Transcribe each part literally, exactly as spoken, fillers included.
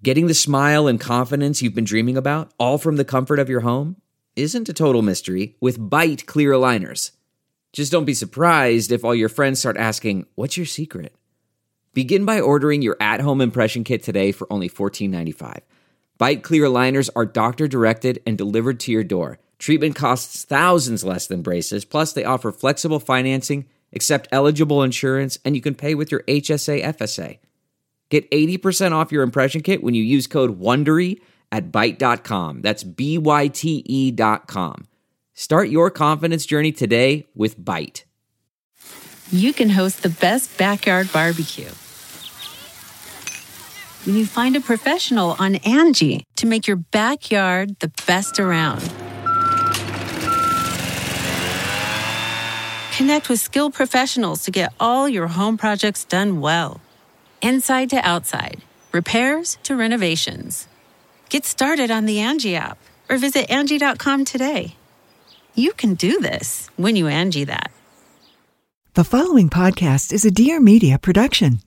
Getting the smile and confidence you've been dreaming about, all from the comfort of your home, isn't a total mystery with Byte clear aligners. Just don't be surprised if all your friends start asking, "What's your secret?" Begin by ordering your at-home impression kit today for only fourteen ninety-five. Byte clear aligners are doctor-directed and delivered to your door. Treatment costs thousands less than braces, plus they offer flexible financing, accept eligible insurance, and you can pay with your H S A F S A. Get eighty percent off your impression kit when you use code WONDERY at byte dot com. That's B Y T E dot com. Start your confidence journey today with Byte. You can host the best backyard barbecue when you find a professional on Angie to make your backyard the best around. Connect with skilled professionals to get all your home projects done well. Inside to outside, repairs to renovations. Get started on the Angie app or visit Angie dot com today. You can do this when you Angie that. The following podcast is a Dear Media production.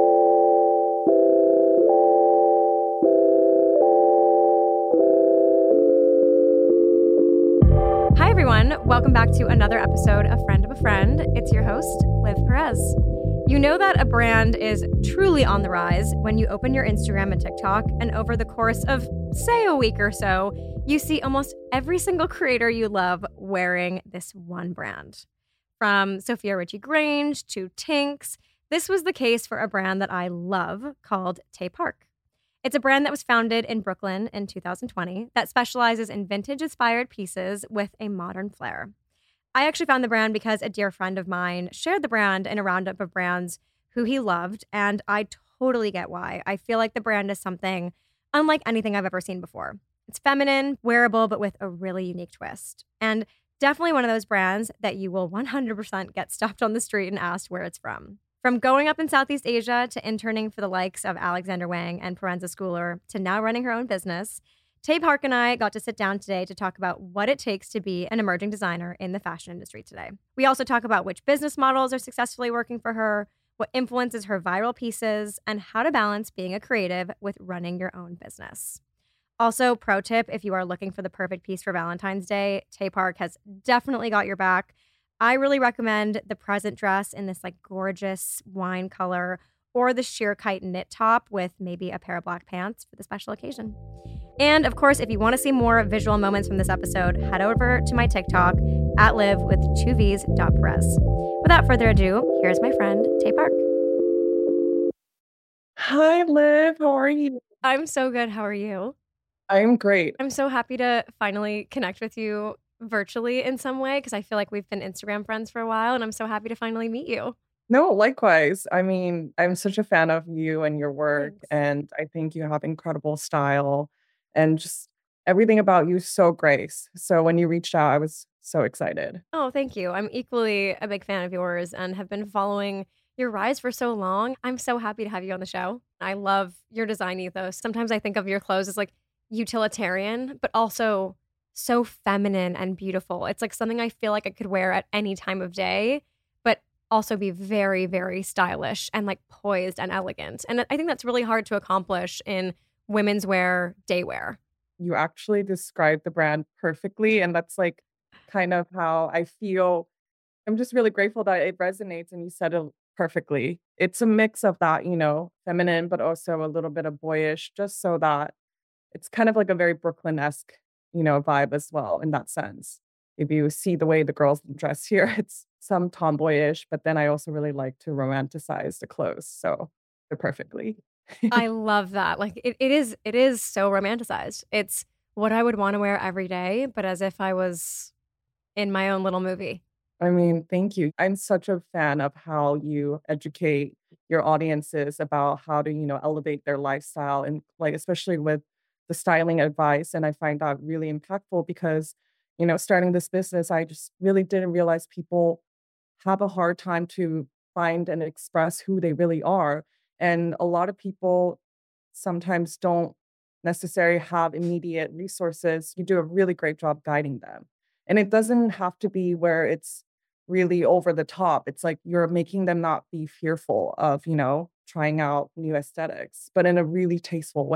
Hi, everyone. Welcome back to another episode of Friend of a Friend. It's your host, Liv Perez. You know that a brand is truly on the rise when you open your Instagram and TikTok, and over the course of, say, a week or so, you see almost every single creator you love wearing this one brand. From Sophia Richie-Grainge to Tinks, this was the case for a brand that I love called Tay Park. It's a brand that was founded in Brooklyn in two thousand twenty that specializes in vintage-inspired pieces with a modern flair. I actually found the brand because a dear friend of mine shared the brand in a roundup of brands who he loved, and I totally get why. I feel like the brand is something unlike anything I've ever seen before. It's feminine, wearable, but with a really unique twist. And definitely one of those brands that you will one hundred percent get stopped on the street and asked where it's from. From growing up in Southeast Asia to interning for the likes of Alexander Wang and Parenza Schooler to now running her own business, Tay Park and I got to sit down today to talk about what it takes to be an emerging designer in the fashion industry today. We also talk about which business models are successfully working for her, what influences her viral pieces, and how to balance being a creative with running your own business. Also, pro tip, if you are looking for the perfect piece for Valentine's Day, Tay Park has definitely got your back. I really recommend the present dress in this like gorgeous wine color or the sheer kite knit top with maybe a pair of black pants for the special occasion. And of course, if you want to see more visual moments from this episode, head over to my TikTok at live with two V's dot Perez. Without further ado, here's my friend, Tay Park. Hi, Liv. How are you? I'm so good. How are you? I'm great. I'm so happy to finally connect with you virtually in some way because I feel like we've been Instagram friends for a while, and I'm so happy to finally meet you. No, likewise. I mean, I'm such a fan of you and your work, Thanks. and I think you have incredible style and just everything about you is so grace. So when you reached out, I was so excited. Oh, thank you. I'm equally a big fan of yours and have been following your rise for so long. I'm so happy to have you on the show. I love your design ethos. Sometimes I think of your clothes as like utilitarian, but also so feminine and beautiful. It's like something I feel like I could wear at any time of day, but also be very, very stylish and like poised and elegant. And I think that's really hard to accomplish in women's wear, day wear. You actually described the brand perfectly. And that's like kind of how I feel. I'm just really grateful that it resonates and you said it perfectly. It's a mix of that, you know, feminine, but also a little bit of boyish, just so that it's kind of like a very Brooklyn-esque, you know, vibe as well in that sense. If you see the way the girls dress here, it's some tomboyish, but then I also really like to romanticize the clothes. So they're perfectly. I love that. Like it, it is, it is so romanticized. It's what I would want to wear every day, but as if I was in my own little movie. I mean, thank you. I'm such a fan of how you educate your audiences about how to, you know, elevate their lifestyle and like, especially with the styling advice. And I find that really impactful because, you know, starting this business, I just really didn't realize people have a hard time to find and express who they really are. And a lot of people sometimes don't necessarily have immediate resources. You do a really great job guiding them. And it doesn't have to be where it's really over the top. It's like you're making them not be fearful of, you know, trying out new aesthetics, but in a really tasteful way.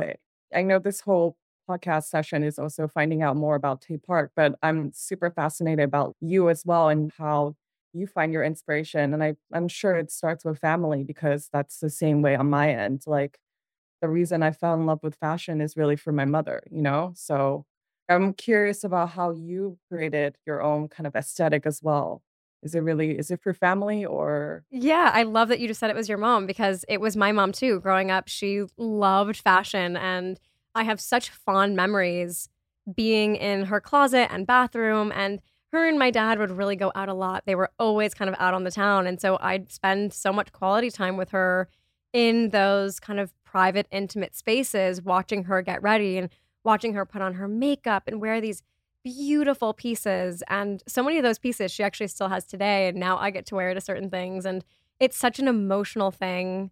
I know this whole podcast session is also finding out more about Tay Park, but I'm super fascinated about you as well and how you find your inspiration. And I, I'm sure it starts with family because that's the same way on my end. Like the reason I fell in love with fashion is really for my mother, you know? So I'm curious about how you created your own kind of aesthetic as well. Is it really, is it for family or? Yeah, I love that you just said it was your mom because it was my mom too. Growing up, she loved fashion, and I have such fond memories being in her closet and bathroom. And her and my dad would really go out a lot. They were always kind of out on the town. And so I'd spend so much quality time with her in those kind of private, intimate spaces, watching her get ready and watching her put on her makeup and wear these beautiful pieces. And so many of those pieces she actually still has today. And now I get to wear to certain things. And it's such an emotional thing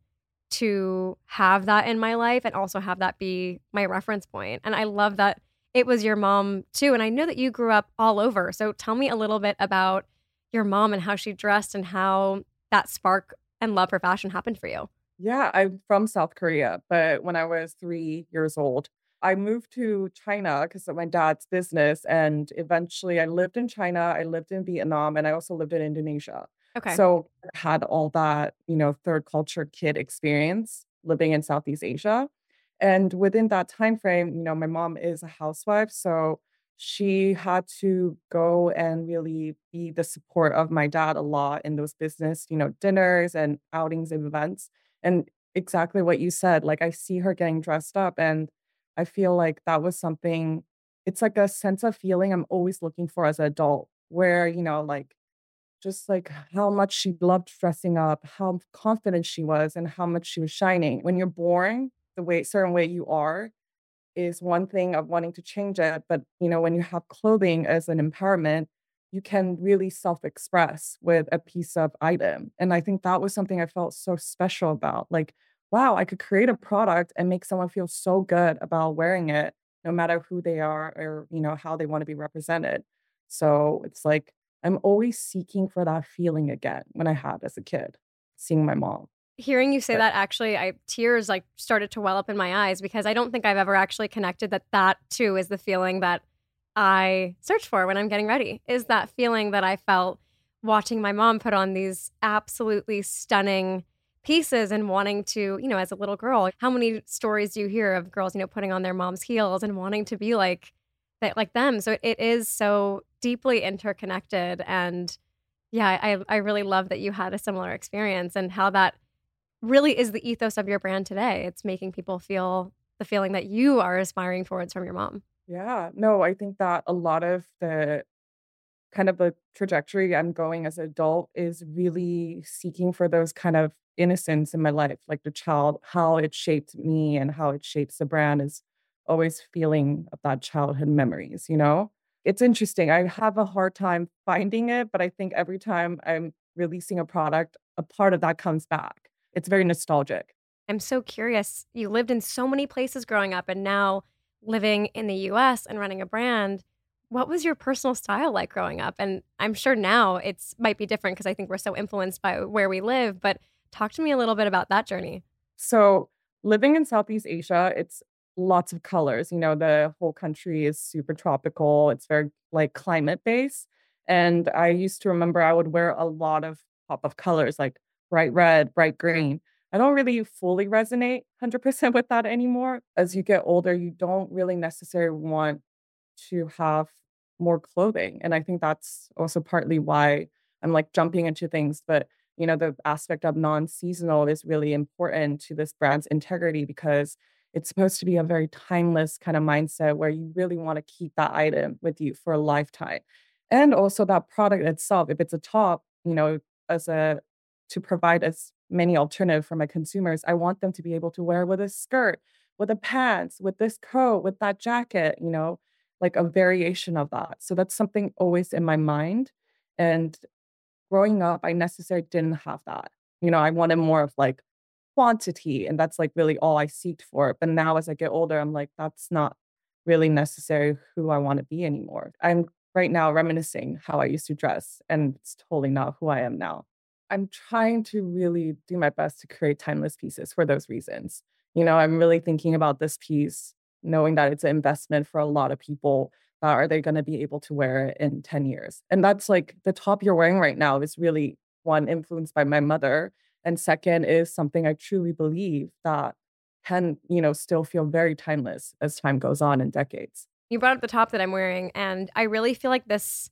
to have that in my life and also have that be my reference point. And I love that it was your mom too. And I know that you grew up all over. So tell me a little bit about your mom and how she dressed and how that spark and love for fashion happened for you. Yeah, I'm from South Korea, but when I was three years old, I moved to China because of my dad's business. And eventually I lived in China, I lived in Vietnam, and I also lived in Indonesia. Okay. So I had all that, you know, third culture kid experience living in Southeast Asia. And within that time frame, you know, my mom is a housewife, so she had to go and really be the support of my dad a lot in those business, you know, dinners and outings and events. And exactly what you said, like I see her getting dressed up and I feel like that was something, it's like a sense of feeling I'm always looking for as an adult, where, you know, like just like how much she loved dressing up, how confident she was, and how much she was shining. When you're born the way, certain way you are, is one thing of wanting to change it. But, you know, when you have clothing as an empowerment, you can really self express with a piece of item. And I think that was something I felt so special about. Like, wow, I could create a product and make someone feel so good about wearing it, no matter who they are or, you know, how they want to be represented. So it's like, I'm always seeking for that feeling again when I had as a kid, seeing my mom. Hearing you say But that, actually, I tears like started to well up in my eyes because I don't think I've ever actually connected that that too is the feeling that I search for when I'm getting ready. Is that feeling that I felt watching my mom put on these absolutely stunning pieces and wanting to, you know, as a little girl, how many stories do you hear of girls, you know, putting on their mom's heels and wanting to be like that, like them? So it is so deeply interconnected. And yeah, I I really love that you had a similar experience and how that really is the ethos of your brand today. It's making people feel the feeling that you are aspiring towards from your mom. yeah, no, I think that a lot of the kind of the trajectory I'm going as an adult is really seeking for those kind of innocence in my life, like the child, how it shaped me and how it shapes the brand is always feeling of that childhood memories, you know? It's interesting. I have a hard time finding it, but I think every time I'm releasing a product, a part of that comes back. It's very nostalgic. I'm so curious. You lived in so many places growing up and now living in the U S and running a brand. What was your personal style like growing up? And I'm sure now it's might be different because I think we're so influenced by where we live, but talk to me a little bit about that journey. So living in Southeast Asia, it's lots of colors. You know, the whole country is super tropical. It's very like climate based. And I used to remember I would wear a lot of pop of colors like bright red, bright green. I don't really fully resonate one hundred percent with that anymore. As you get older, you don't really necessarily want to have more clothing. And I think that's also partly why I'm like jumping into things. But, you know, the aspect of non seasonal is really important to this brand's integrity because it's supposed to be a very timeless kind of mindset where you really want to keep that item with you for a lifetime. And also that product itself, if it's a top, you know, as a to provide as many alternative for my consumers, I want them to be able to wear with a skirt, with a pants, with this coat, with that jacket, you know, like a variation of that. So that's something always in my mind. And growing up, I necessarily didn't have that. You know, I wanted more of like quantity, and that's like really all I seeked for. But now as I get older, I'm like, that's not really necessarily who I want to be anymore. I'm right now reminiscing how I used to dress, and it's totally not who I am now. I'm trying to really do my best to create timeless pieces for those reasons. You know, I'm really thinking about this piece knowing that it's an investment for a lot of people. That are they going to be able to wear it in ten years? And that's like the top you're wearing right now is really, one, influenced by my mother. And second is something I truly believe that can, you know, still feel very timeless as time goes on in decades. You brought up the top that I'm wearing, and I really feel like this,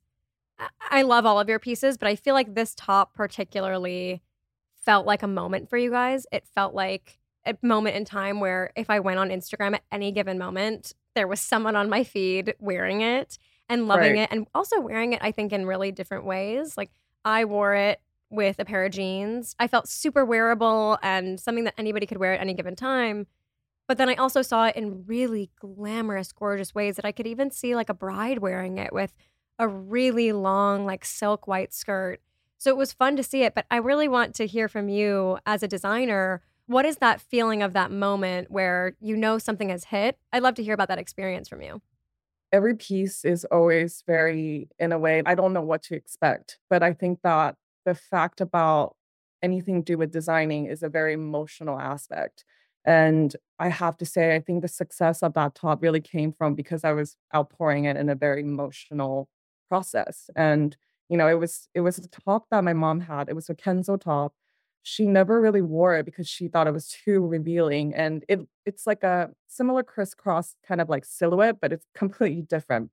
I love all of your pieces, but I feel like this top particularly felt like a moment for you guys. It felt like a moment in time where if I went on Instagram at any given moment, there was someone on my feed wearing it and loving Right. it, and also wearing it, I think, in really different ways. Like, I wore it with a pair of jeans. I felt super wearable and something that anybody could wear at any given time. But then I also saw it in really glamorous, gorgeous ways that I could even see like a bride wearing it with a really long, like silk white skirt. So it was fun to see it. But I really want to hear from you as a designer. What is that feeling of that moment where you know something has hit? I'd love to hear about that experience from you. Every piece is always very, in a way, I don't know what to expect. But I think that the fact about anything to do with designing is a very emotional aspect. And I have to say, I think the success of that top really came from because I was outpouring it in a very emotional process. And, you know, it was it was a top that my mom had. It was a Kenzo top. She never really wore it because she thought it was too revealing. And it it's like a similar crisscross kind of like silhouette, but it's completely different.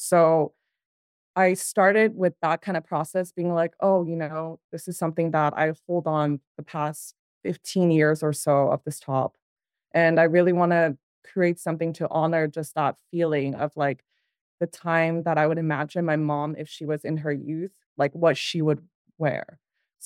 So I started with that kind of process being like, oh, you know, this is something that I hold on the past fifteen years or so of this top. And I really want to create something to honor just that feeling of like the time that I would imagine my mom, if she was in her youth, like what she would wear.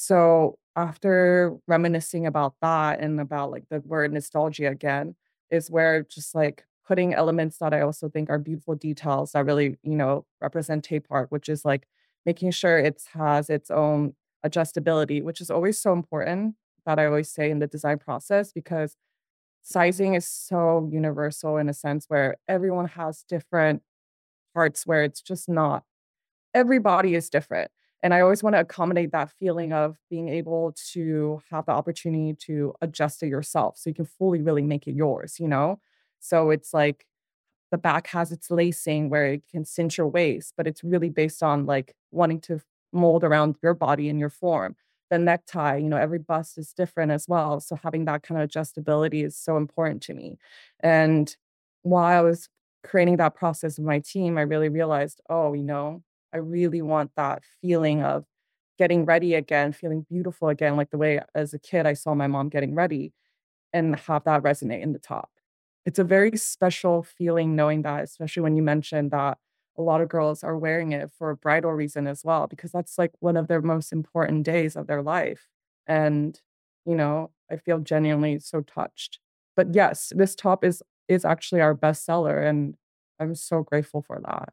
So after reminiscing about that and about like the word nostalgia again, is where just like putting elements that I also think are beautiful details that really, you know, represent tape art, which is like making sure it has its own adjustability, which is always so important that I always say in the design process, because sizing is so universal in a sense where everyone has different parts where it's just not, every body is different. And I always want to accommodate that feeling of being able to have the opportunity to adjust it yourself so you can fully really make it yours, you know? So it's like the back has its lacing where it can cinch your waist, but it's really based on like wanting to mold around your body and your form. The necktie, you know, every bust is different as well. So having that kind of adjustability is so important to me. And while I was creating that process with my team, I really realized, oh, you know, I really want that feeling of getting ready again, feeling beautiful again, like the way as a kid I saw my mom getting ready, and have that resonate in the top. It's a very special feeling knowing that, especially when you mentioned that a lot of girls are wearing it for a bridal reason as well, because that's like one of their most important days of their life. And, you know, I feel genuinely so touched. But yes, this top is is actually our bestseller, and I'm so grateful for that.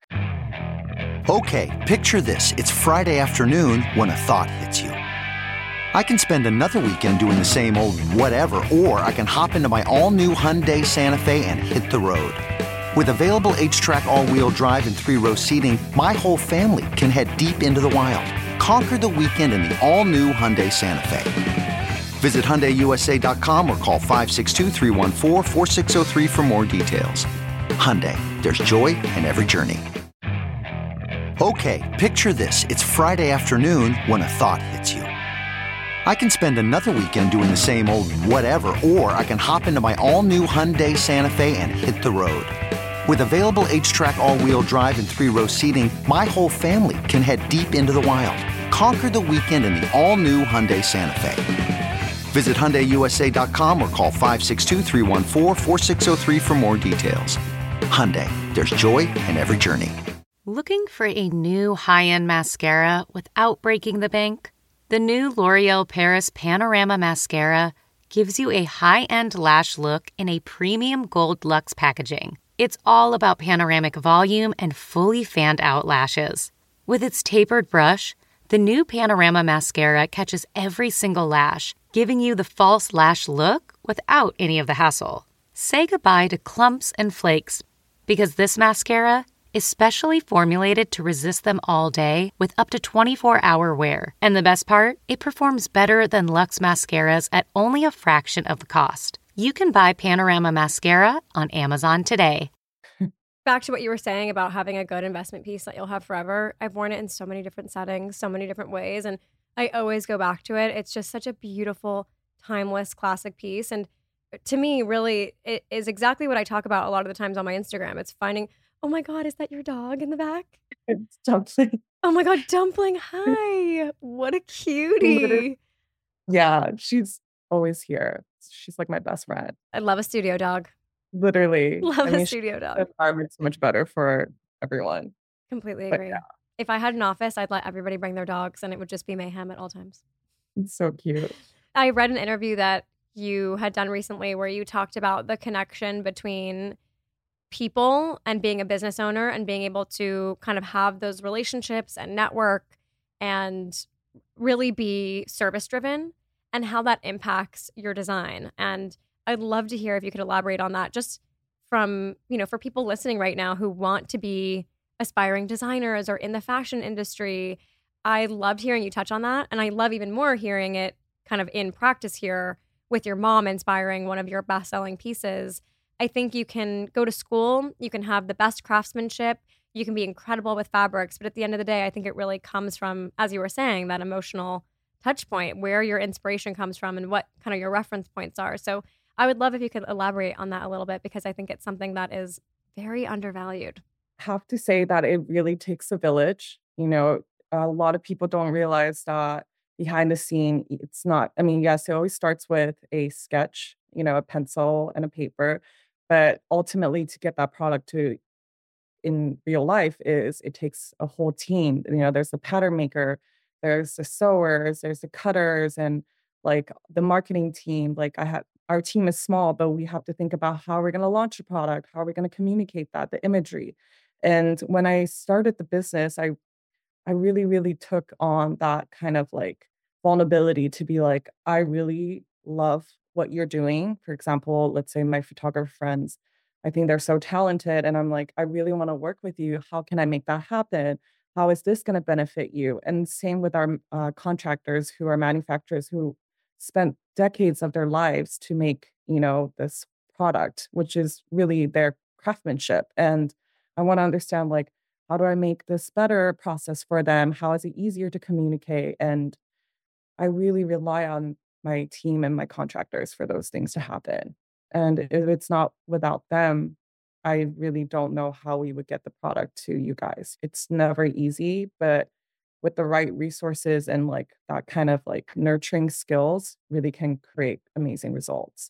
Okay, picture this. It's Friday afternoon when a thought hits you. I can spend another weekend doing the same old whatever, or I can hop into my all-new Hyundai Santa Fe and hit the road. With available H-Track all-wheel drive and three-row seating, my whole family can head deep into the wild. Conquer the weekend in the all-new Hyundai Santa Fe. Visit Hyundai U S A dot com or call five six two, three one four, four six zero three for more details. Hyundai, there's joy in every journey. Okay, picture this. It's Friday afternoon when a thought hits you. I can spend another weekend doing the same old whatever, or I can hop into my all-new Hyundai Santa Fe and hit the road. With available H-Track all-wheel drive and three-row seating, my whole family can head deep into the wild. Conquer the weekend in the all-new Hyundai Santa Fe. Visit Hyundai U S A dot com or call five six two, three one four, four six zero three for more details. Hyundai, there's joy in every journey. Looking for a new high-end mascara without breaking the bank? The new L'Oreal Paris Panorama Mascara gives you a high-end lash look in a premium gold luxe packaging. It's all about panoramic volume and fully fanned-out lashes. With its tapered brush, the new Panorama Mascara catches every single lash, giving you the false lash look without any of the hassle. Say goodbye to clumps and flakes, because this mascara is specially formulated to resist them all day with up to twenty-four hour wear. And the best part? It performs better than Luxe mascaras at only a fraction of the cost. You can buy Panorama Mascara on Amazon today. Back to what you were saying about having a good investment piece that you'll have forever. I've worn it in so many different settings, so many different ways, and I always go back to it. It's just such a beautiful, timeless, classic piece. And to me, really, it is exactly what I talk about a lot of the times on my Instagram. It's finding, oh my God, is that your dog in the back? It's Dumpling. Oh my God, Dumpling, hi. What a Literally. cutie. Yeah, she's always here. She's like my best friend. I love a studio dog. Literally. Love I a mean, she studio makes the dog. environment so much better for everyone. Completely But agree. yeah, If I had an office, I'd let everybody bring their dogs and it would just be mayhem at all times. it's so cute. I read an interview that you had done recently where you talked about the connection between people and being a business owner and being able to kind of have those relationships and network and really be service driven and how that impacts your design. And I'd love to hear if you could elaborate on that just from, you know, for people listening right now who want to be aspiring designers or in the fashion industry. I loved hearing you touch on that. And I love even more hearing it kind of in practice here with your mom inspiring one of your best-selling pieces. I think you can go to school, you can have the best craftsmanship, you can be incredible with fabrics, but at the end of the day, I think it really comes from, as you were saying, that emotional touch point, where your inspiration comes from and what kind of your reference points are. So I would love if you could elaborate on that a little bit because I think it's something that is very undervalued. Have to say that it really takes a village. You know, a lot of people don't realize that behind the scene, it's not, I mean, yes, it always starts with a sketch, you know, a pencil and a paper, but ultimately to get that product to in real life is it takes a whole team. You know, there's the pattern maker, there's the sewers, there's the cutters, and like the marketing team. Like I have, our team is small, but we have to think about how we're going to launch a product, how are we going to communicate that, the imagery. And when I started the business, I I really, really took on that kind of like vulnerability to be like, I really love what you're doing. For example, let's say my photographer friends, I think they're so talented. And I'm like, I really want to work with you. How can I make that happen? How is this going to benefit you? And same with our uh, contractors who are manufacturers who spent decades of their lives to make, you know, this product, which is really their craftsmanship. And I want to understand like, how do I make this better process for them? How is it easier to communicate? And I really rely on my team and my contractors for those things to happen. And if it's not without them, I really don't know how we would get the product to you guys. It's never easy, but with the right resources and like that kind of like nurturing skills really can create amazing results.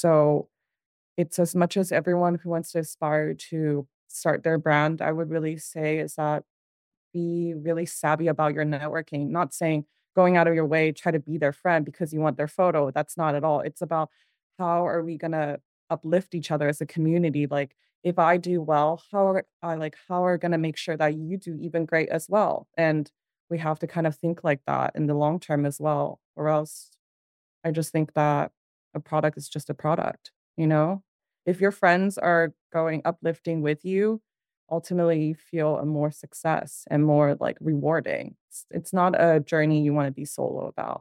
So it's as much as everyone who wants to aspire to start their brand, I would really say is that be really savvy about your networking. Not saying going out of your way, try to be their friend because you want their photo. That's not at all. It's about how are we gonna uplift each other as a community? Like if I do well, how are I like how are gonna make sure that you do even great as well? And we have to kind of think like that in the long term as well. Or else I just think that a product is just a product, you know? If your friends are going uplifting with you, ultimately you feel a more success and more like rewarding. It's, it's not a journey you want to be solo about.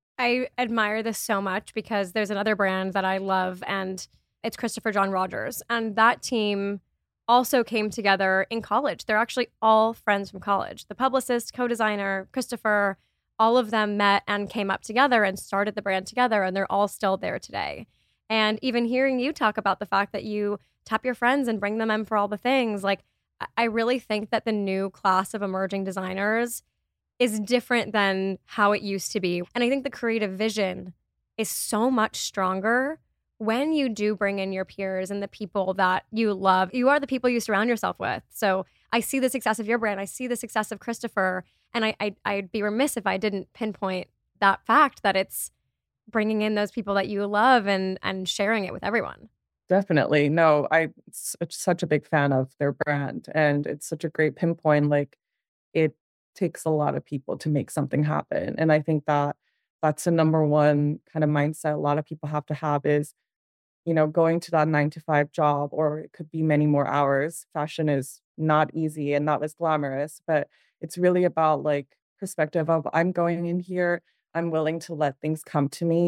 I admire this so much because there's another brand that I love and it's Christopher John Rogers. And that team also came together in college. They're actually all friends from college. The publicist, co-designer, Christopher, all of them met and came up together and started the brand together, and they're all still there today. And even hearing you talk about the fact that you tap your friends and bring them in for all the things, like I really think that the new class of emerging designers is different than how it used to be. And I think the creative vision is so much stronger when you do bring in your peers and the people that you love. You are the people you surround yourself with. So I see the success of your brand. I see the success of Christopher. And I, I, I'd be remiss if I didn't pinpoint that fact that it's bringing in those people that you love and and sharing it with everyone. Definitely. No, I'm s- such a big fan of their brand. And it's such a great pinpoint. Like it takes a lot of people to make something happen. And I think that that's the number one kind of mindset a lot of people have to have is, you know, going to that nine to five job, or it could be many more hours. Fashion is not easy and not as glamorous, but it's really about like perspective of I'm going in here, I'm willing to let things come to me.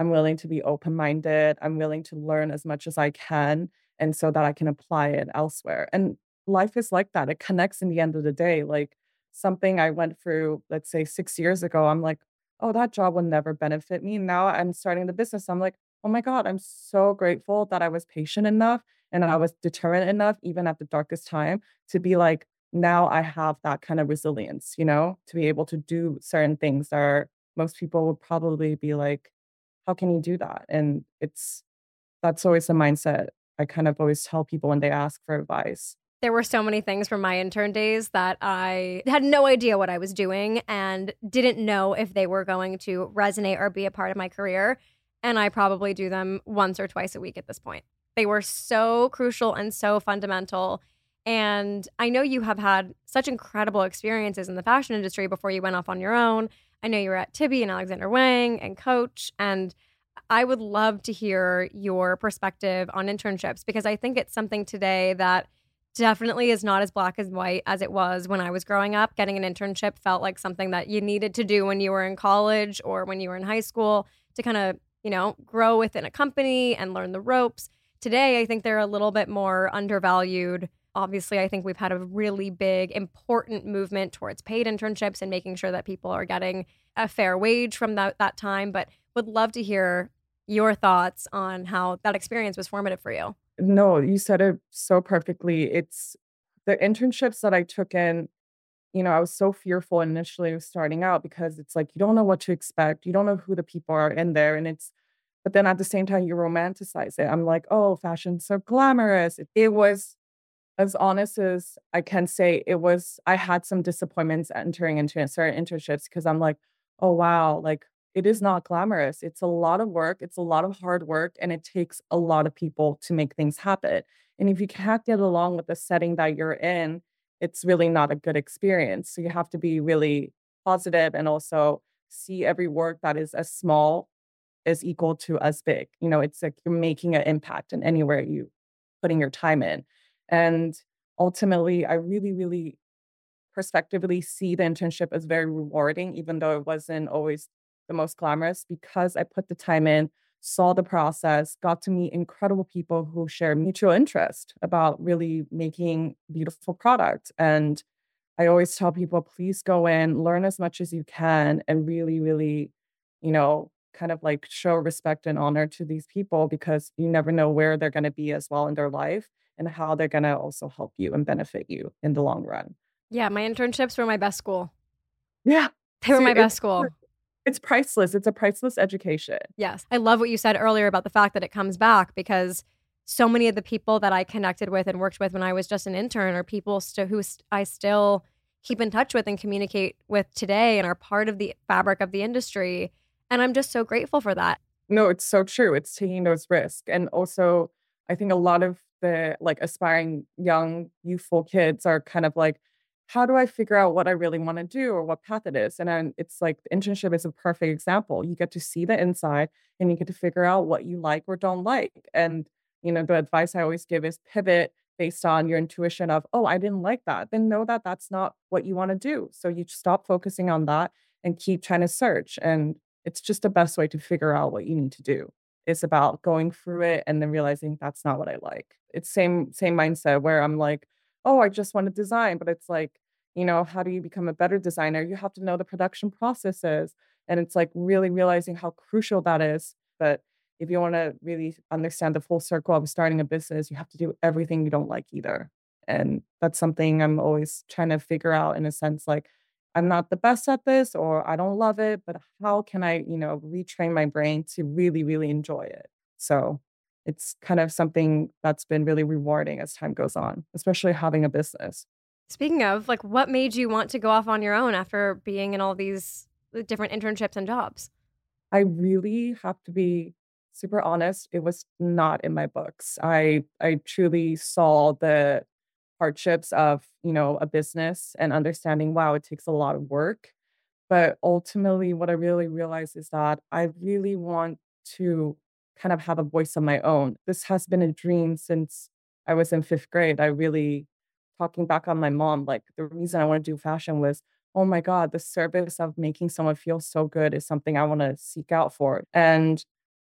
I'm willing to be open-minded. I'm willing to learn as much as I can, and so that I can apply it elsewhere. And life is like that. It connects in the end of the day. Like something I went through, let's say six years ago, I'm like, oh, that job will never benefit me. Now I'm starting the business. I'm like, oh my God, I'm so grateful that I was patient enough and I was determined enough, even at the darkest time, to be like, now I have that kind of resilience, you know, to be able to do certain things that are, most people would probably be like, how can you do that? And it's, that's always the mindset I kind of always tell people when they ask for advice. There were so many things from my intern days that I had no idea what I was doing and didn't know if they were going to resonate or be a part of my career. And I probably do them once or twice a week at this point. They were so crucial and so fundamental. And I know you have had such incredible experiences in the fashion industry before you went off on your own. I know you were at Tibby and Alexander Wang and Coach. And I would love to hear your perspective on internships, because I think it's something today that definitely is not as black and white as it was when I was growing up. Getting an internship felt like something that you needed to do when you were in college or when you were in high school to kind of, you know, grow within a company and learn the ropes. Today, I think they're a little bit more undervalued. Obviously, I think we've had a really big, important movement towards paid internships and making sure that people are getting a fair wage from that, that time. But would love to hear your thoughts on how that experience was formative for you. No, you said it so perfectly. It's the internships that I took in, you know, I was so fearful initially of starting out because it's like, you don't know what to expect. You don't know who the people are in there. And it's, but then at the same time, you romanticize it. I'm like, oh, fashion's so glamorous. It, it was, as honest as I can say, it was, I had some disappointments entering into certain internships because I'm like, oh, wow, like it is not glamorous. It's a lot of work. It's a lot of hard work. And it takes a lot of people to make things happen. And if you can't get along with the setting that you're in, it's really not a good experience. So you have to be really positive and also see every work that is as small is equal to as big. You know, it's like you're making an impact in anywhere you putting your time in. And ultimately, I really, really prospectively see the internship as very rewarding, even though it wasn't always the most glamorous, because I put the time in, saw the process, got to meet incredible people who share mutual interest about really making beautiful product. And I always tell people, please go in, learn as much as you can, and really, really, you know, kind of like show respect and honor to these people, because you never know where they're going to be as well in their life and how they're going to also help you and benefit you in the long run. Yeah, my internships were my best school. Yeah. They were See, my best it's, school. It's priceless. It's a priceless education. Yes. I love what you said earlier about the fact that it comes back, because so many of the people that I connected with and worked with when I was just an intern are people st- who st- I still keep in touch with and communicate with today and are part of the fabric of the industry. And I'm just so grateful for that. No, it's so true. It's taking those risks. And also, I think a lot of the like aspiring young, youthful kids are kind of like, how do I figure out what I really want to do or what path it is? And then it's like the internship is a perfect example. You get to see the inside and you get to figure out what you like or don't like. And, you know, the advice I always give is pivot based on your intuition of, oh, I didn't like that. Then know that that's not what you want to do. So you stop focusing on that and keep trying to search. And it's just the best way to figure out what you need to do. It's about going through it and then realizing that's not what I like. It's same same mindset where I'm like, oh, I just want to design. But it's like, you know, how do you become a better designer? You have to know the production processes. And it's like really realizing how crucial that is. But if you want to really understand the full circle of starting a business, you have to do everything you don't like either. And that's something I'm always trying to figure out, in a sense, like, I'm not the best at this or I don't love it, but how can I, you know, retrain my brain to really, really enjoy it? So it's kind of something that's been really rewarding as time goes on, especially having a business. Speaking of, like, what made you want to go off on your own after being in all these different internships and jobs? I really have to be super honest. It was not in my books. I I truly saw the hardships of, you know, a business and understanding, wow, it takes a lot of work. But ultimately, what I really realized is that I really want to kind of have a voice of my own. This has been a dream since I was in fifth grade. I really, talking back on my mom, like the reason I want to do fashion was, oh my God, the service of making someone feel so good is something I want to seek out for. And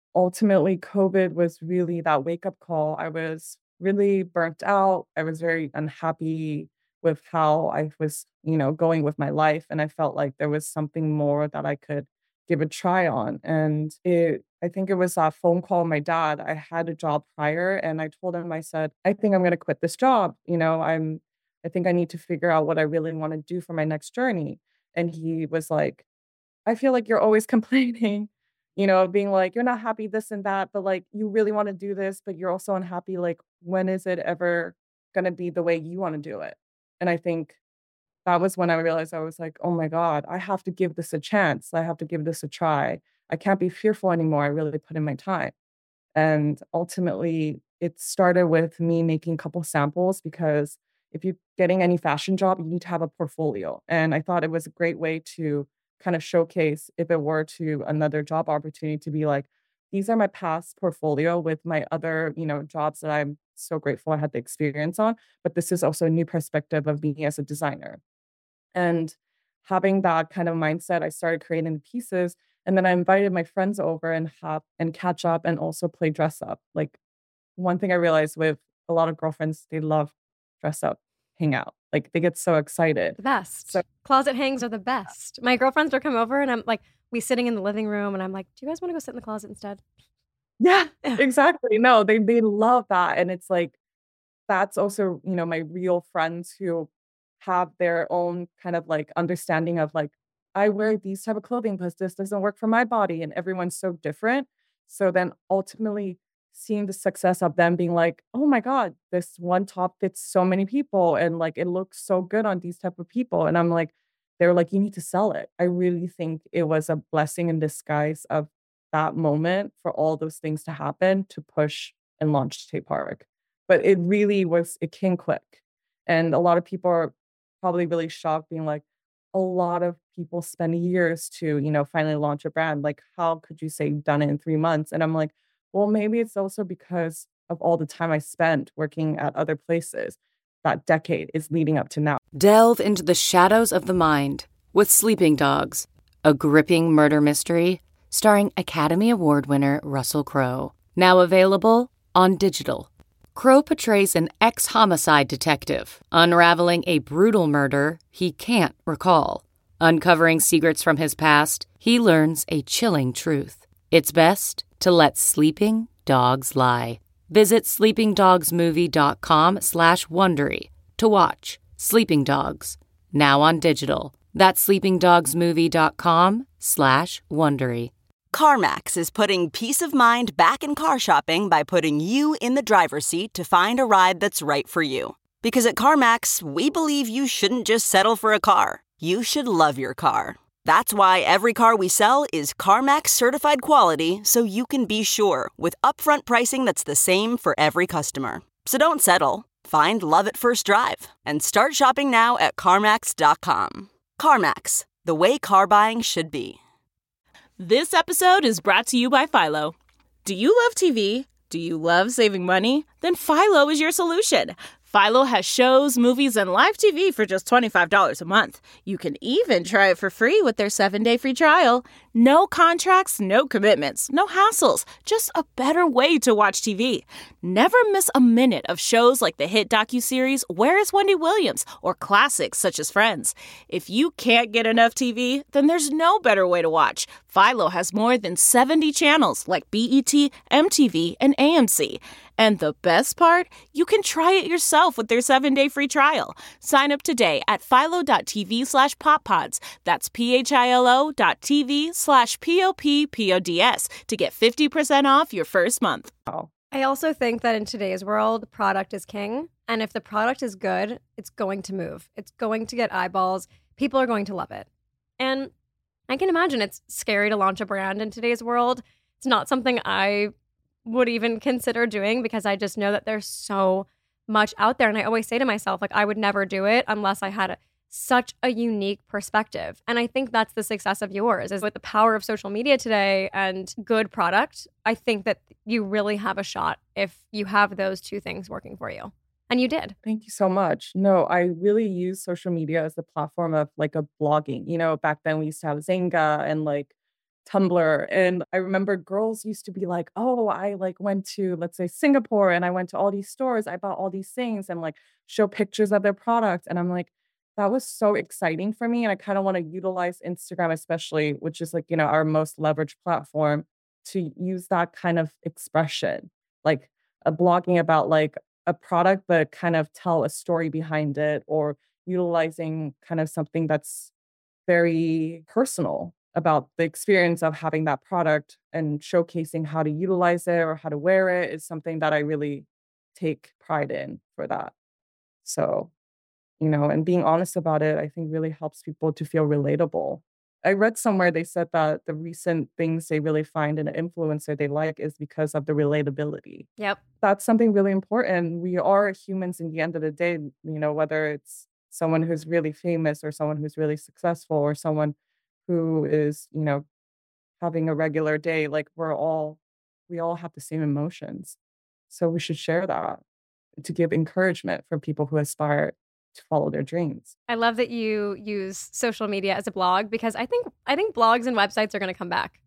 ultimately, COVID was really that wake-up call. I was really burnt out. I was very unhappy with how I was, you know, going with my life, and I felt like there was something more that I could give a try on. And it I think it was that phone call with my dad. I had a job prior, and I told him, I said, "I think I'm gonna quit this job. You know, I'm I think I need to figure out what I really wanna do for my next journey." And he was like, "I feel like you're always complaining, you know, being like, you're not happy this and that, but like you really want to do this, but you're also unhappy. Like, when is it ever gonna be the way you want to do it?" And I think that was when I realized I was like, oh my God, I have to give this a chance. I have to give this a try. I can't be fearful anymore. I really put in my time. And ultimately, it started with me making a couple samples because if you're getting any fashion job, you need to have a portfolio. And I thought it was a great way to kind of showcase if it were to another job opportunity to be like, these are my past portfolio with my other, you know, jobs that I'm so grateful I had the experience on. But this is also a new perspective of me as a designer. And having that kind of mindset, I started creating the pieces. And then I invited my friends over and have and catch up and also play dress up. Like one thing I realized with a lot of girlfriends, they love dress up, hang out. Like they get so excited. The best. So Closet hangs are the best. My girlfriends will come over and I'm like, we sitting in the living room and I'm like, do you guys want to go sit in the closet instead? yeah, Yeah. exactly. No, they they love that. And it's like that's also, you know, my real friends who have their own kind of like understanding of like, I wear these type of clothing because this doesn't work for my body. And everyone's so different. So then ultimately seeing the success of them being like, oh my God, this one top fits so many people and like it looks so good on these type of people. And I'm like, they're like, you need to sell it. I really think it was a blessing in disguise of that moment for all those things to happen to push and launch Tay Park. But it really was, it came quick. And a lot of people are probably really shocked being like, a lot of people spend years to, you know, finally launch a brand. Like, how could you say you've done it in three months? And I'm like, well, maybe it's also because of all the time I spent working at other places. That decade is leading up to now. Delve into the shadows of the mind with Sleeping Dogs, a gripping murder mystery starring Academy Award winner Russell Crowe. Now available on digital. Crowe portrays an ex-homicide detective unraveling a brutal murder he can't recall. Uncovering secrets from his past, he learns a chilling truth. It's best to let sleeping dogs lie. Visit sleepingdogsmovie.com slash Wondery to watch Sleeping Dogs, now on digital. That's sleepingdogsmovie.com slash Wondery. CarMax is putting peace of mind back in car shopping by putting you in the driver's seat to find a ride that's right for you. Because at CarMax, we believe you shouldn't just settle for a car. You should love your car. That's why every car we sell is CarMax certified quality, so you can be sure with upfront pricing that's the same for every customer. So don't settle. Find love at first drive and start shopping now at CarMax dot com. CarMax, the way car buying should be. This episode is brought to you by Philo. Do you love T V? Do you love saving money? Then Philo is your solution. Philo has shows, movies, and live T V for just twenty-five dollars a month. You can even try it for free with their seven-day free trial. No contracts, no commitments, no hassles. Just a better way to watch T V. Never miss a minute of shows like the hit docuseries Where is Wendy Williams? Or classics such as Friends. If you can't get enough T V, then there's no better way to watch. Philo has more than seventy channels like B E T, M T V, and A M C. And the best part? You can try it yourself with their seven-day free trial. Sign up today at philo.tv slash poppods. That's P-H-I-L-O dot TV slash P-O-P-P-O-D-S to get fifty percent off your first month. I also think that in today's world, product is king. And if the product is good, it's going to move. It's going to get eyeballs. People are going to love it. And I can imagine it's scary to launch a brand in today's world. It's not something I would even consider doing because I just know that there's so much out there. And I always say to myself, like, I would never do it unless I had a, such a unique perspective. And I think that's the success of yours is with the power of social media today and good product. I think that you really have a shot if you have those two things working for you. And you did. Thank you so much. No, I really use social media as a platform of like a blogging. You know, back then we used to have Zynga and like Tumblr. And I remember girls used to be like, oh, I like went to, let's say, Singapore, and I went to all these stores. I bought all these things, and like show pictures of their products. And I'm like, that was so exciting for me. And I kind of want to utilize Instagram, especially, which is like, you know, our most leveraged platform, to use that kind of expression, like a blogging about like a product, but kind of tell a story behind it, or utilizing kind of something that's very personal about the experience of having that product, and showcasing how to utilize it or how to wear it is something that I really take pride in for that. So, you know, and being honest about it, I think really helps people to feel relatable. I read somewhere they said that the recent things they really find in an influencer they like is because of the relatability. Yep. That's something really important. We are humans in the end of the day, you know, whether it's someone who's really famous or someone who's really successful or someone who is, you know, having a regular day, like we're all, we all have the same emotions. So we should share that to give encouragement for people who aspire to follow their dreams. I love that you use social media as a blog, because I think I think blogs and websites are going to come back.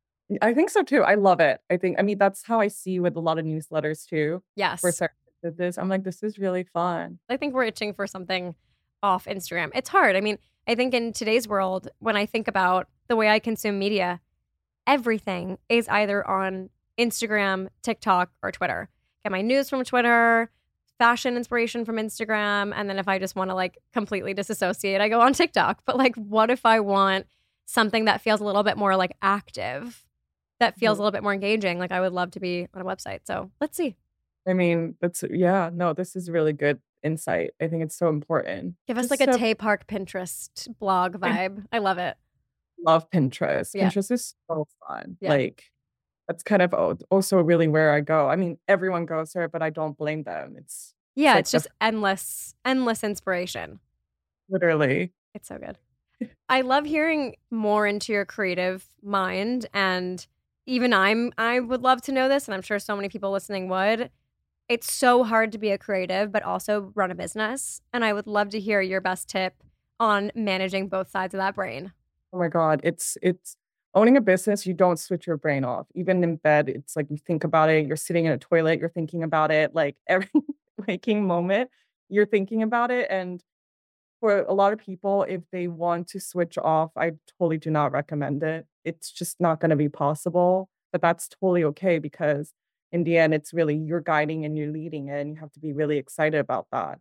I think so too. I love it. I think, I mean, that's how I see with a lot of newsletters too. Yes. For certain businesses, I'm like, this is really fun. I think we're itching for something off Instagram. It's hard. I mean, I think in today's world, when I think about the way I consume media, everything is either on Instagram, TikTok, or Twitter. Get my news from Twitter, fashion inspiration from Instagram, and then if I just want to like completely disassociate, I go on TikTok. But like, what if I want something that feels a little bit more like active, that feels a little bit more engaging? Like, I would love to be on a website. So let's see. I mean, that's, yeah, no, this is really good insight. I think it's so important. Give us Just like a so- Tay Park Pinterest blog vibe. I love it. Love Pinterest. Yeah. Pinterest is so fun. Yeah. Like, that's kind of al- also really where I go. I mean, everyone goes there, but I don't blame them. It's Yeah, like it's just endless, endless inspiration. literally. It's so good. I love hearing more into your creative mind, and even I'm I would love to know this, and I'm sure so many people listening would. It's so hard to be a creative but also run a business, and I would love to hear your best tip on managing both sides of that brain. Oh my God. It's it's owning a business, you don't switch your brain off. Even in bed, it's like you think about it, you're sitting in a toilet, you're thinking about it, like every waking moment, you're thinking about it. And for a lot of people, if they want to switch off, I totally do not recommend it. It's just not going to be possible. But that's totally okay, because in the end, it's really you're guiding and you're leading it, and you have to be really excited about that.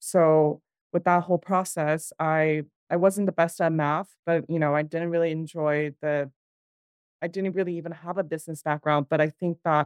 So with that whole process, I I wasn't the best at math, but you know, I didn't really enjoy the I didn't really even have a business background, but I think that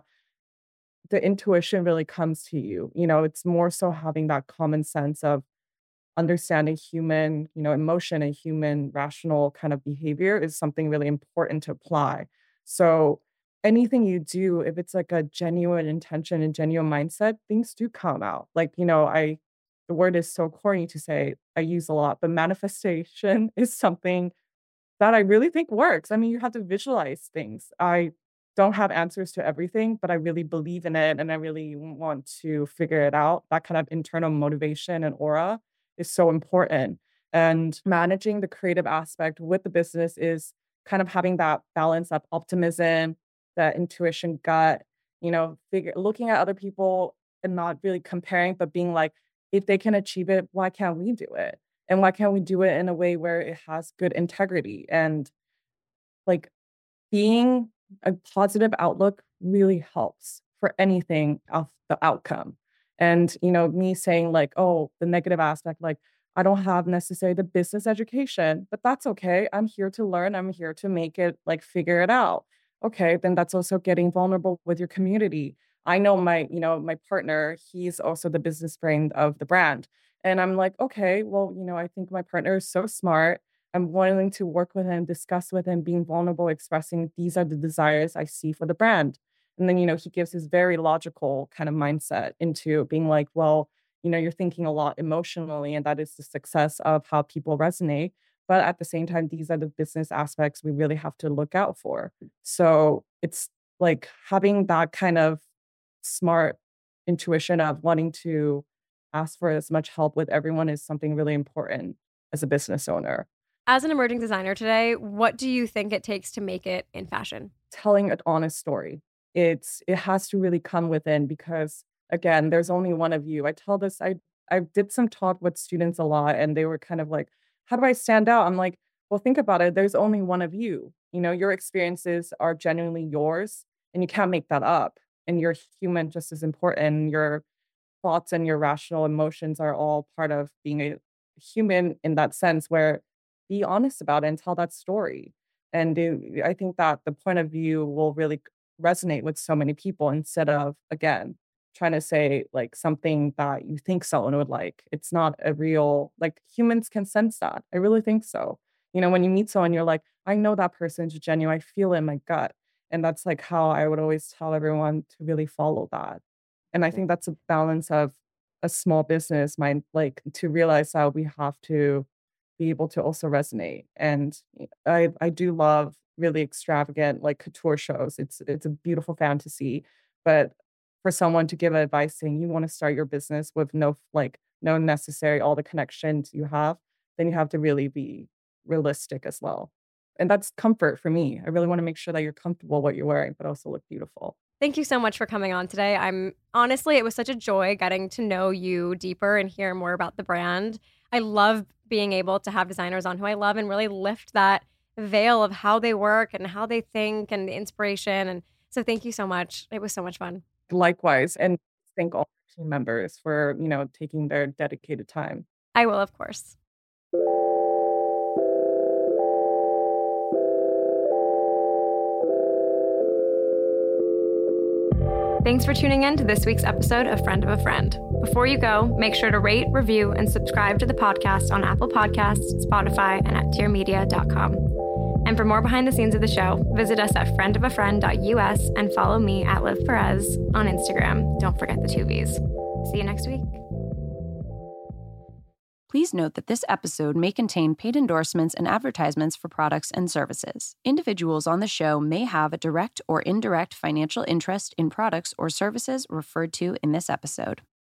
the intuition really comes to you. You know, it's more so having that common sense of understanding human, you know, emotion and human rational kind of behavior is something really important to apply. So anything you do, if it's like a genuine intention and genuine mindset, things do come out. Like, you know, I, the word is so corny to say, I use a lot, but manifestation is something that I really think works. I mean, you have to visualize things. I don't have answers to everything, but I really believe in it and I really want to figure it out. That kind of internal motivation and aura is so important. And managing the creative aspect with the business is kind of having that balance of optimism, that intuition, gut, you know, figure looking at other people and not really comparing, but being like, if they can achieve it, why can't we do it? And why can't we do it in a way where it has good integrity? And like being a positive outlook really helps for anything of the outcome. And, you know, me saying like, oh, the negative aspect, like I don't have necessarily the business education, but that's okay. I'm here to learn. I'm here to make it, like, figure it out. Okay, then that's also getting vulnerable with your community. I know my, you know, my partner, he's also the business brain of the brand. And I'm like, okay, well, you know, I think my partner is so smart. I'm willing to work with him, discuss with him, being vulnerable, expressing these are the desires I see for the brand. And then, you know, he gives his very logical kind of mindset into being like, well, you know, you're thinking a lot emotionally, and that is the success of how people resonate. But at the same time, these are the business aspects we really have to look out for. So it's like having that kind of smart intuition of wanting to ask for as much help with everyone is something really important as a business owner. As an emerging designer today, what do you think it takes to make it in fashion? Telling an honest story. It's it has to really come within because again, there's only one of you. I tell this, I I did some talk with students a lot and they were kind of like, how do I stand out? I'm like, well, think about it. There's only one of you. You know, your experiences are genuinely yours and you can't make that up. And you're human just as important. Your thoughts and your rational emotions are all part of being a human in that sense where be honest about it and tell that story. And it, I think that the point of view will really resonate with so many people instead of, again, trying to say like something that you think someone would like. It's not a real, like humans can sense that. I really think so. You know, when you meet someone, you're like, I know that person's genuine. I feel it in my gut. And that's like how I would always tell everyone to really follow that. And I think that's a balance of a small business mind, like to realize that we have to be able to also resonate. And I I do love really extravagant like couture shows. It's it's a beautiful fantasy. But for someone to give advice saying you want to start your business with no like no necessary all the connections you have, then you have to really be realistic as well. And that's comfort for me. I really want to make sure that you're comfortable what you're wearing, but also look beautiful. Thank you so much for coming on today. I'm honestly, it was such a joy getting to know you deeper and hear more about the brand. I love being able to have designers on who I love and really lift that veil of how they work and how they think and the inspiration. And so thank you so much. It was so much fun. Likewise. And thank all team members for, you know, taking their dedicated time. I will, of course. Thanks for tuning in to this week's episode of Friend of a Friend. Before you go, make sure to rate, review, and subscribe to the podcast on Apple Podcasts, Spotify, and at tier media dot com. And for more behind the scenes of the show, visit us at friend of a friend dot U S and follow me at Liv Perez on Instagram. Don't forget the two V's. See you next week. Please note that this episode may contain paid endorsements and advertisements for products and services. Individuals on the show may have a direct or indirect financial interest in products or services referred to in this episode.